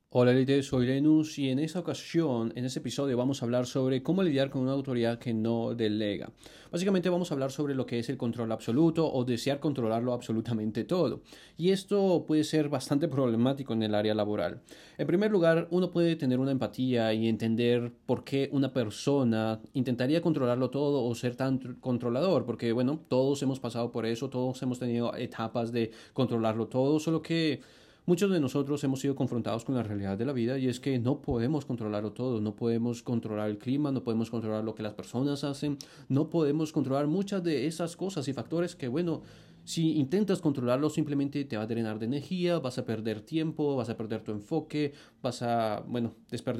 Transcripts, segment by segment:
Hola Elite, soy Lenus y en esta ocasión, en este episodio, vamos a hablar sobre cómo lidiar con una autoridad que no delega. Básicamente vamos a hablar sobre lo que es el control absoluto o desear controlarlo absolutamente todo. Y esto puede ser bastante problemático en el área laboral. En primer lugar, uno puede tener una empatía y entender por qué una persona intentaría controlarlo todo o ser tan controlador, porque bueno, todos hemos pasado por eso, todos hemos tenido etapas de controlarlo todo, solo que muchos de nosotros hemos sido confrontados con la realidad de la vida y es que no podemos controlarlo todo, no podemos controlar el clima, no podemos controlar lo que las personas hacen, no podemos controlar muchas de esas cosas y factores que, bueno, si intentas controlarlo simplemente te va a drenar de energía, vas a perder tiempo, vas a perder tu enfoque, vas a, bueno,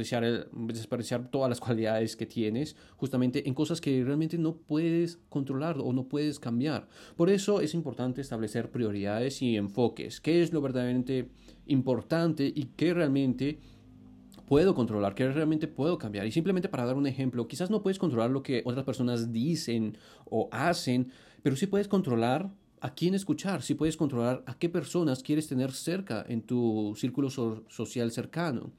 desperdiciar todas las cualidades que tienes justamente en cosas que realmente no puedes controlar o no puedes cambiar. Por eso es importante establecer prioridades y enfoques. ¿Qué es lo verdaderamente importante y qué realmente puedo controlar, qué realmente puedo cambiar? Y simplemente para dar un ejemplo, quizás no puedes controlar lo que otras personas dicen o hacen, pero sí puedes controlar a quién escuchar, sí puedes controlar a qué personas quieres tener cerca en tu círculo social cercano.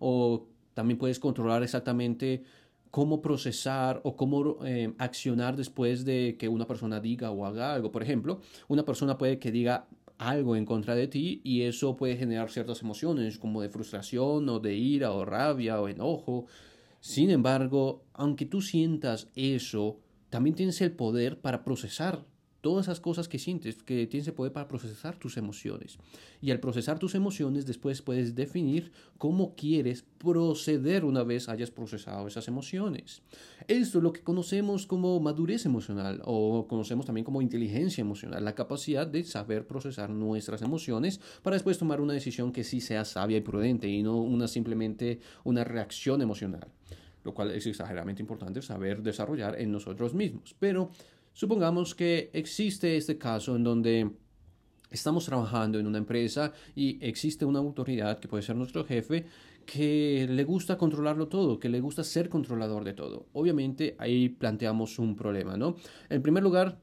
O también puedes controlar exactamente cómo procesar o cómo accionar después de que una persona diga o haga algo. Por ejemplo, una persona puede que diga algo en contra de ti y eso puede generar ciertas emociones como de frustración o de ira o rabia o enojo. Sin embargo, aunque tú sientas eso, también tienes el poder para procesar todas esas cosas que sientes, que tienes el poder para procesar tus emociones. Y al procesar tus emociones, después puedes definir cómo quieres proceder una vez hayas procesado esas emociones. Esto es lo que conocemos como madurez emocional o conocemos también como inteligencia emocional, la capacidad de saber procesar nuestras emociones para después tomar una decisión que sí sea sabia y prudente y no una simplemente una reacción emocional, lo cual es exageradamente importante saber desarrollar en nosotros mismos. Pero supongamos que existe este caso en donde estamos trabajando en una empresa y existe una autoridad que puede ser nuestro jefe que le gusta controlarlo todo, que le gusta ser controlador de todo. Obviamente ahí planteamos un problema, ¿no? En primer lugar,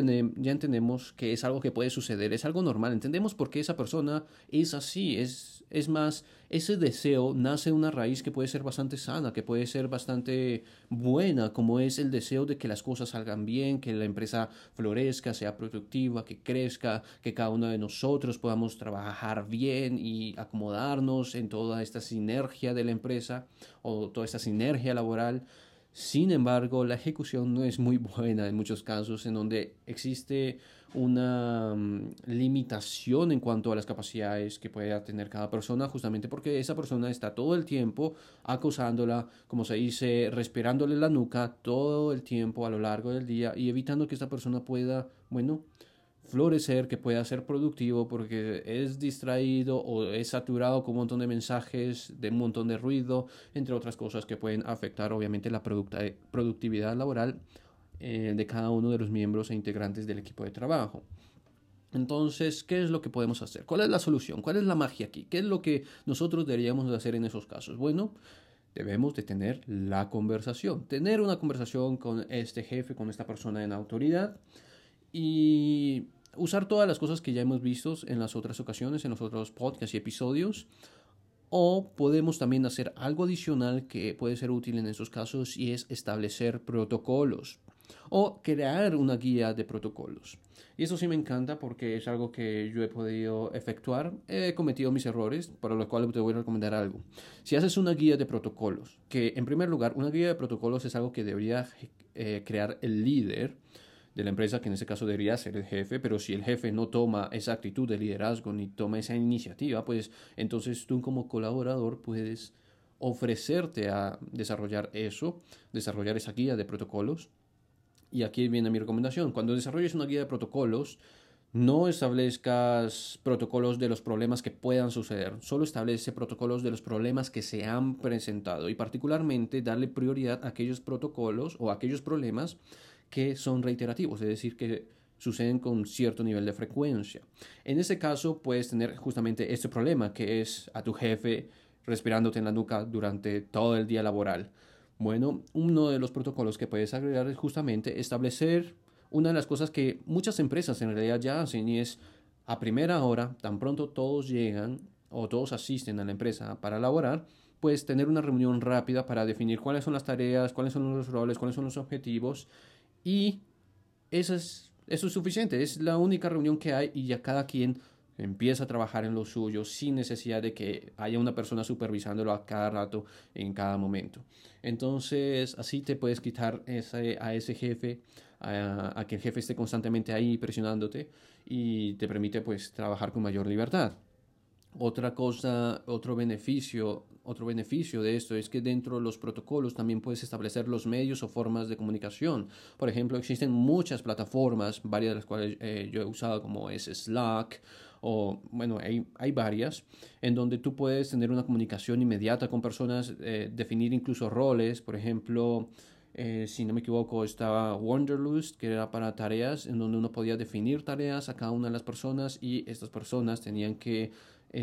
ya entendemos que es algo que puede suceder, es algo normal, entendemos por qué esa persona es así, es más, ese deseo nace de una raíz que puede ser bastante sana, que puede ser bastante buena, como es el deseo de que las cosas salgan bien, que la empresa florezca, sea productiva, que crezca, que cada uno de nosotros podamos trabajar bien y acomodarnos en toda esta sinergia de la empresa o toda esta sinergia laboral. Sin embargo, la ejecución no es muy buena en muchos casos, en donde existe una limitación en cuanto a las capacidades que pueda tener cada persona, justamente porque esa persona está todo el tiempo acosándola, como se dice, respirándole la nuca todo el tiempo a lo largo del día y evitando que esta persona pueda, bueno, florecer, que pueda ser productivo porque es distraído o es saturado con un montón de mensajes, de un montón de ruido, entre otras cosas que pueden afectar obviamente la productividad laboral de cada uno de los miembros e integrantes del equipo de trabajo. Entonces, ¿qué es lo que podemos hacer? ¿Cuál es la solución? ¿Cuál es la magia aquí? ¿Qué es lo que nosotros deberíamos de hacer en esos casos? Bueno, debemos de tener la conversación, tener una conversación con este jefe, con esta persona en autoridad y usar todas las cosas que ya hemos visto en las otras ocasiones, en los otros podcasts y episodios. O podemos también hacer algo adicional que puede ser útil en esos casos y es establecer protocolos o crear una guía de protocolos. Y eso sí me encanta porque es algo que yo he podido efectuar. He cometido mis errores, para lo cual te voy a recomendar algo. Si haces una guía de protocolos, que en primer lugar, una guía de protocolos es algo que debería crear el líder de la empresa, que en ese caso debería ser el jefe, pero si el jefe no toma esa actitud de liderazgo ni toma esa iniciativa, pues entonces tú como colaborador puedes ofrecerte a desarrollar eso, desarrollar esa guía de protocolos. Y aquí viene mi recomendación. Cuando desarrolles una guía de protocolos, no establezcas protocolos de los problemas que puedan suceder, solo establece protocolos de los problemas que se han presentado y particularmente darle prioridad a aquellos protocolos o a aquellos problemas que son reiterativos, es decir, que suceden con cierto nivel de frecuencia. En ese caso puedes tener justamente este problema que es a tu jefe respirándote en la nuca durante todo el día laboral. Bueno, uno de los protocolos que puedes agregar es justamente establecer una de las cosas que muchas empresas en realidad ya hacen y es a primera hora, tan pronto todos llegan, o todos asisten a la empresa para laborar, pues tener una reunión rápida para definir cuáles son las tareas, cuáles son los roles, cuáles son los objetivos y eso es suficiente, es la única reunión que hay y ya cada quien empieza a trabajar en lo suyo sin necesidad de que haya una persona supervisándolo a cada rato, en cada momento. Entonces, así te puedes quitar a ese jefe, a que el jefe esté constantemente ahí presionándote y te permite pues trabajar con mayor libertad. Otra cosa, otro beneficio de esto es que dentro de los protocolos también puedes establecer los medios o formas de comunicación. Por ejemplo, existen muchas plataformas, varias de las cuales yo he usado, como es Slack, o bueno, hay varias, en donde tú puedes tener una comunicación inmediata con personas, definir incluso roles. Por ejemplo, si no me equivoco, estaba Wunderlist, que era para tareas, en donde uno podía definir tareas a cada una de las personas y estas personas tenían que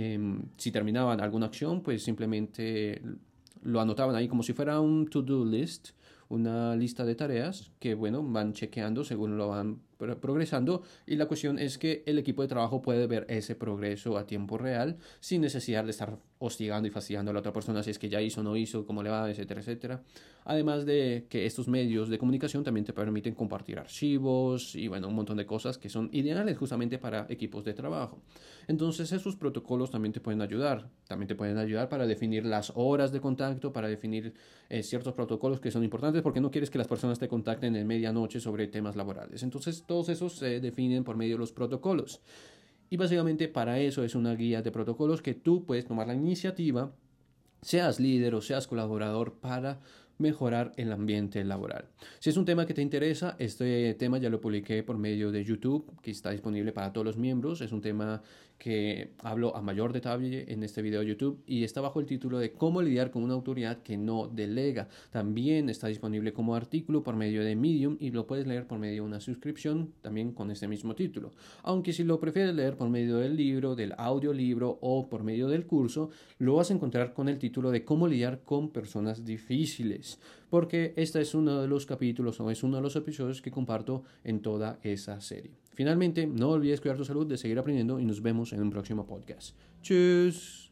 si terminaban alguna acción, pues simplemente lo anotaban ahí como si fuera un to-do list, una lista de tareas que, bueno, van chequeando según lo van progresando. Y la cuestión es que el equipo de trabajo puede ver ese progreso a tiempo real sin necesidad de estar hostigando y fastidiando a la otra persona si es que ya hizo o no hizo, cómo le va, etcétera, etcétera. Además de que estos medios de comunicación también te permiten compartir archivos y, bueno, un montón de cosas que son ideales justamente para equipos de trabajo. Entonces esos protocolos también te pueden ayudar. También te pueden ayudar para definir las horas de contacto, para definir ciertos protocolos que son importantes porque no quieres que las personas te contacten en medianoche sobre temas laborales. Entonces todos esos se definen por medio de los protocolos. Y básicamente para eso es una guía de protocolos que tú puedes tomar la iniciativa, seas líder o seas colaborador, para mejorar el ambiente laboral. Si es un tema que te interesa, este tema ya lo publiqué por medio de YouTube, que está disponible para todos los miembros. Es un tema que hablo a mayor detalle en este video de YouTube y está bajo el título de cómo lidiar con una autoridad que no delega. También está disponible como artículo por medio de Medium y lo puedes leer por medio de una suscripción también con este mismo título. Aunque si lo prefieres leer por medio del libro, del audiolibro o por medio del curso, lo vas a encontrar con el título de cómo lidiar con personas difíciles, porque este es uno de los capítulos o es uno de los episodios que comparto en toda esa serie. Finalmente, no olvides cuidar tu salud, de seguir aprendiendo y nos vemos en un próximo podcast. ¡Tschüss!